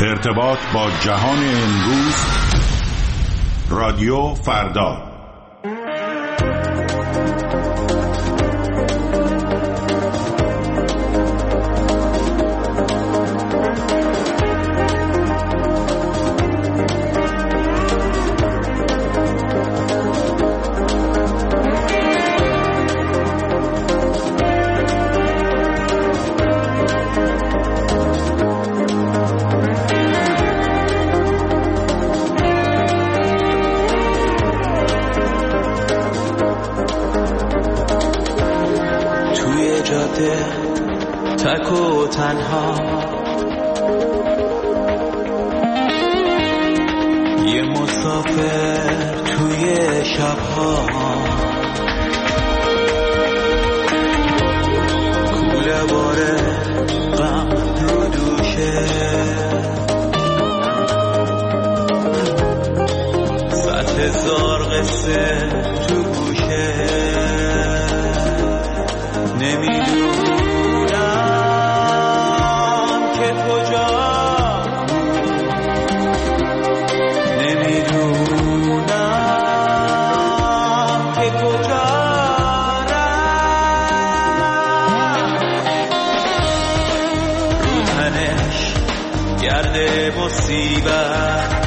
ارتباط با جهان امروز، رادیو فردا. تک و تنها یه مسافر توی شبها، کوله باره غم رو دوشه، 100,000 قصه تو گوشه، نمیدونم که کجا، نمیدونم که کجا رو تنش گرده مصیبت،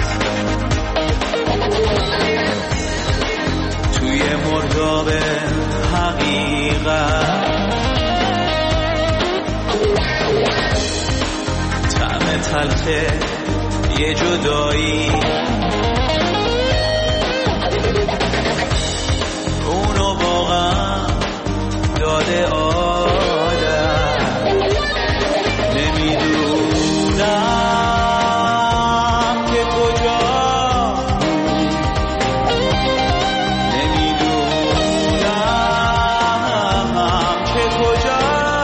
توی مرداب حقیقت، طعم تلخه یه جدایی، اونو واقعا داده آدم، نمیدونم که کجا، نمیدونم که کجا،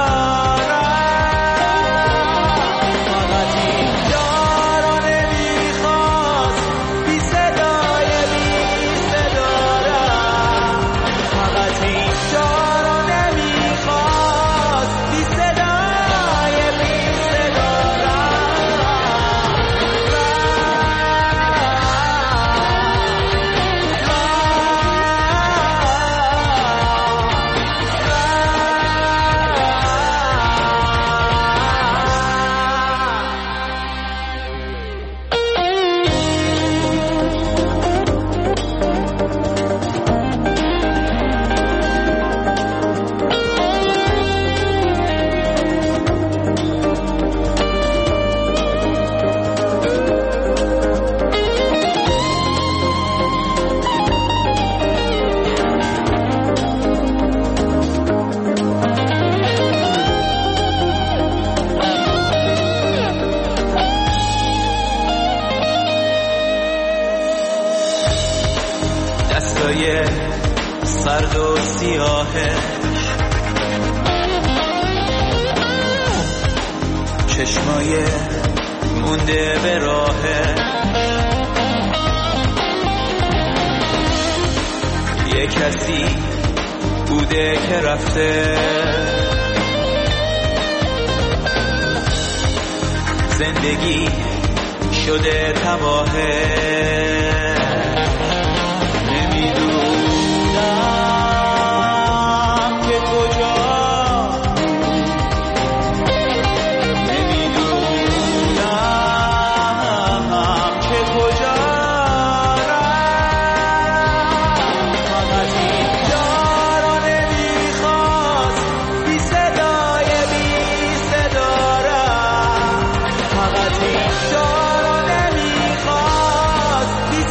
دستای سرد و سیاهش، چشمای مونده به راهش، یه کسی بوده که رفته، زندگی شده تباهه، نمیدونم که کجا، نمیدونم که کجا، فقط اینجا رو نمیخواست بی صدای بی صدا را، فقط اینجا رو نمیخواست بی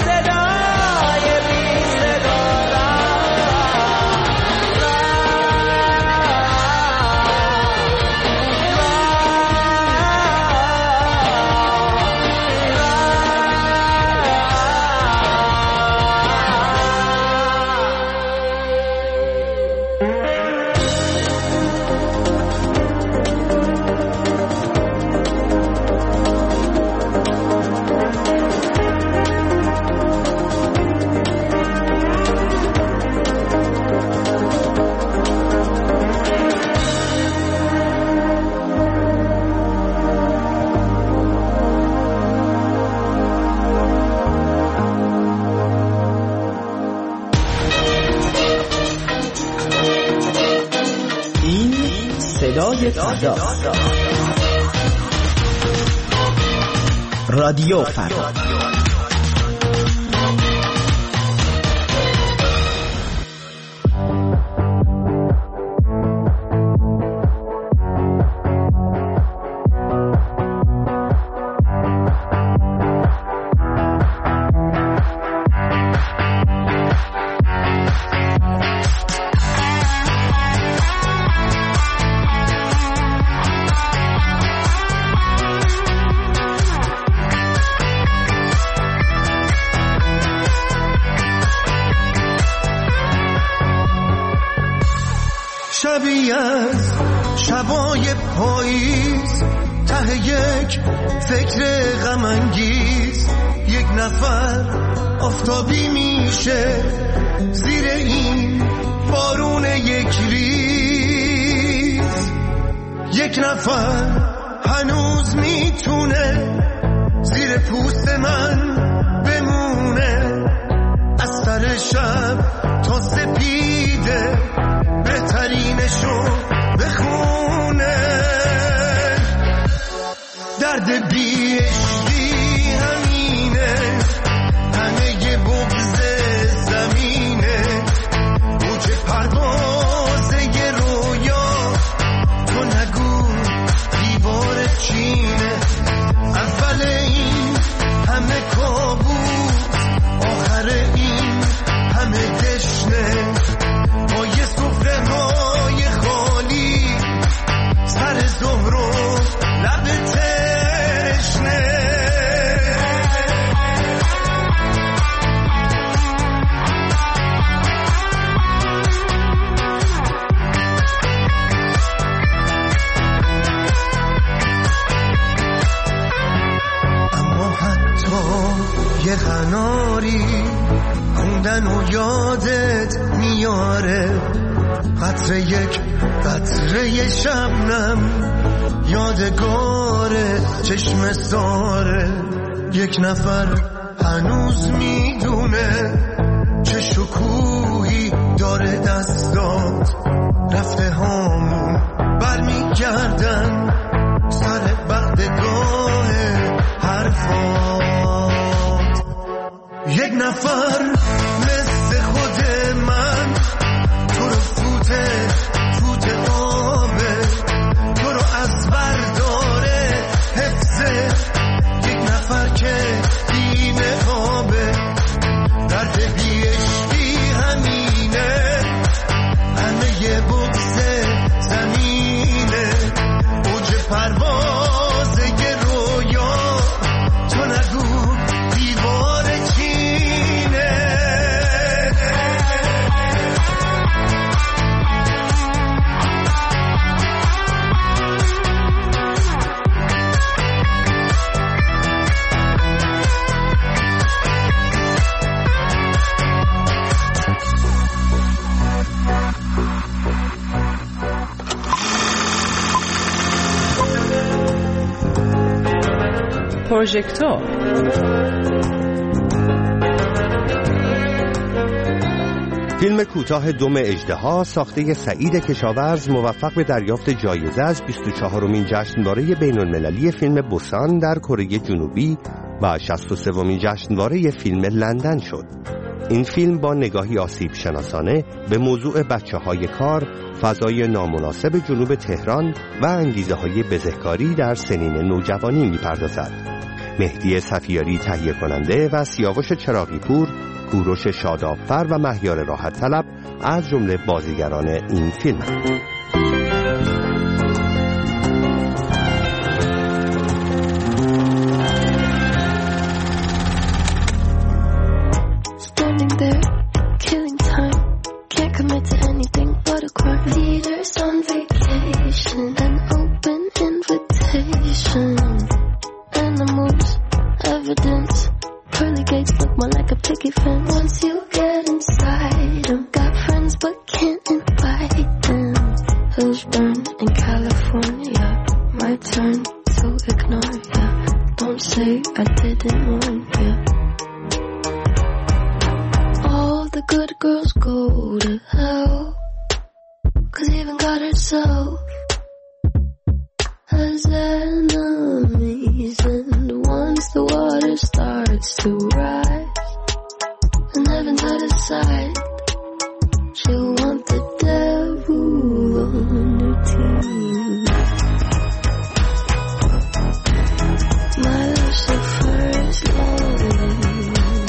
فردا. رادیو فردا. شبیه از شبای پاییز، ته یک فکر غم انگیز، یک نفر آفتابی میشه زیر این بارون یک ریز، یک نفر هنوز میتونه زیر پوست من بمونه، از سر شب تا سپیده بهترینشو بخونه. درد بی عشقی همینه، همه ی بغض زمینه، موج پرواز ی رویا، تو نگو دیوار چینه، اول این همه کابوس، آخر این همه دشنه، با یه سفره های خالی، سر ظهر و لب تشنه. اما حتی یه قناری خوندن و یادت میاره، قطره یک قطره شبنم یادگاره، چشم ساره، یک نفر هنوز میدونه چه شکوهی داره دستات، رفته هامون برمیگردن سر بعدگاه حرفات. یک نفر مثل خود من تو رو فوت آبه، تو رو از برداره حفظه، یک نفر که بیمه آبه. درد بی عشقی همینه، همه ی بغض زمینه، اوج پرواز ی رویا، تو نگو دیوار چینه. پروژکتور فیلم کوتاه دم اژدها ساخته سعید کشاورز موفق به دریافت جایزه از 24مین جشنواره بین‌المللی فیلم بوسان در کره جنوبی و 63مین جشنواره فیلم لندن شد. این فیلم با نگاهی آسیب شناسانه به موضوع بچه‌های کار، فضای نامناسب جنوب تهران و انگیزه‌های بزهکاری در سنین نوجوانی می‌پردازد. مهدی صفیاری تهیه کننده و سیاوش چراغی پور، کوروش شادابفر و مهیار راحت طلب از جمله بازیگران این فیلم هستند. as enemies, and once the water starts to rise and heaven's out of sight, she'll want the devil on her team. My Lucifer is lonely.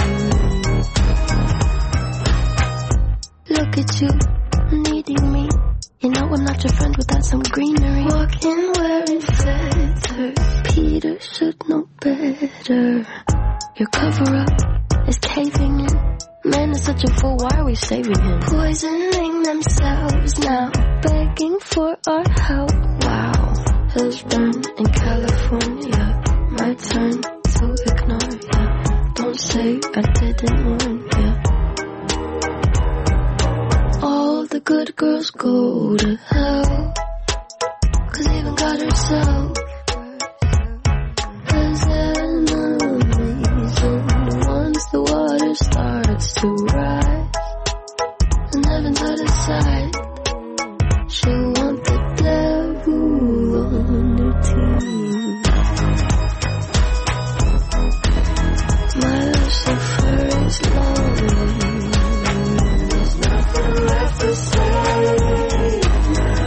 Look at you, needing me. You know I'm not your friend without some greenery. Walking wearing feathers, Peter should know better. Your cover-up is caving in. Man is such a fool, why are we saving him? Poisoning themselves now, begging for our help. Wow, hills burn in California. My turn to ignore ya. Don't say I didn't warn ya. All the good girls go to hell, 'cause even God herself has enemies. And once the water starts to rise and heaven's out of sight, she'll want the devil on her team. My Lucifer is lonely. There's nothing left to say now.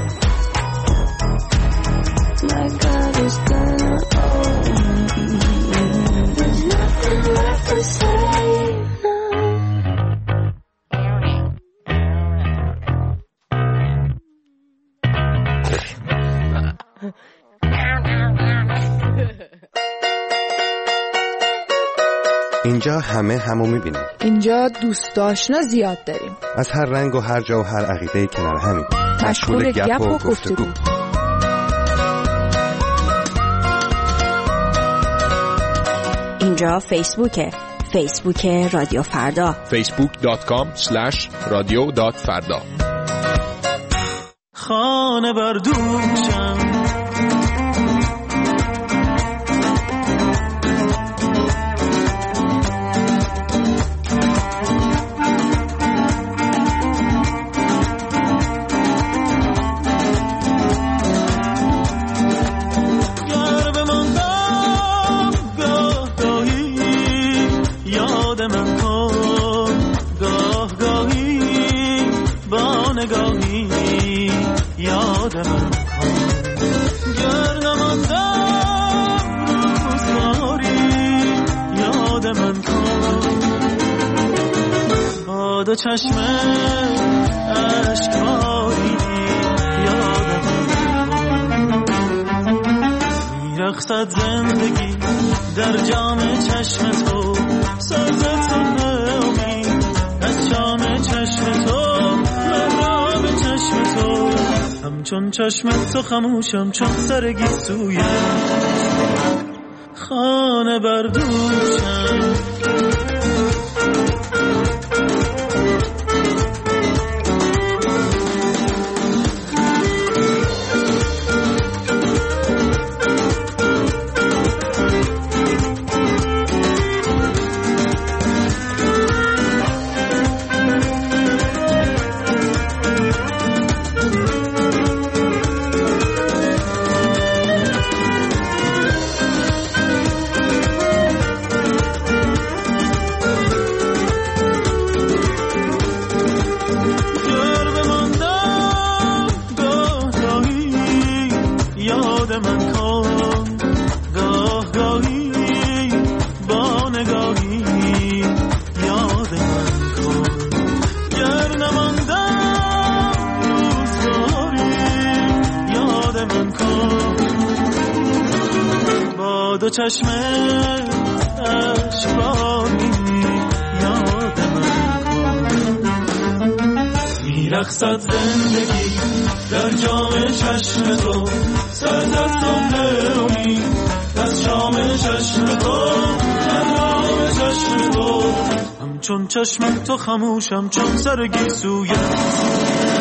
My God is gonna own me. There's nothing left to say now. اینجا همه همو میبینیم. اینجا دوست آشنا زیاد داریم. از هر رنگ و هر جا و هر عقیده کنار همین. مشغول گپ و گفتگو. اینجا فیسبوک رادیو فردا. facebook.com/radio.farda. خانه بردوشم دو چشم اشکاری یادم میرقصد زندگی در جام چشم تو، ساز تو امید از جام چشم تو، محراب چشم تو، همچون چشم تو خموشم چون سرگی سوی خانه بردوشم. دو چشم اشکانی یادم میرقصد زندگی در جام چشم تو، ساز تو امید از جام چشم تو، محراب چشم تو، همچون چشم تو خموشم چون سرگی سوی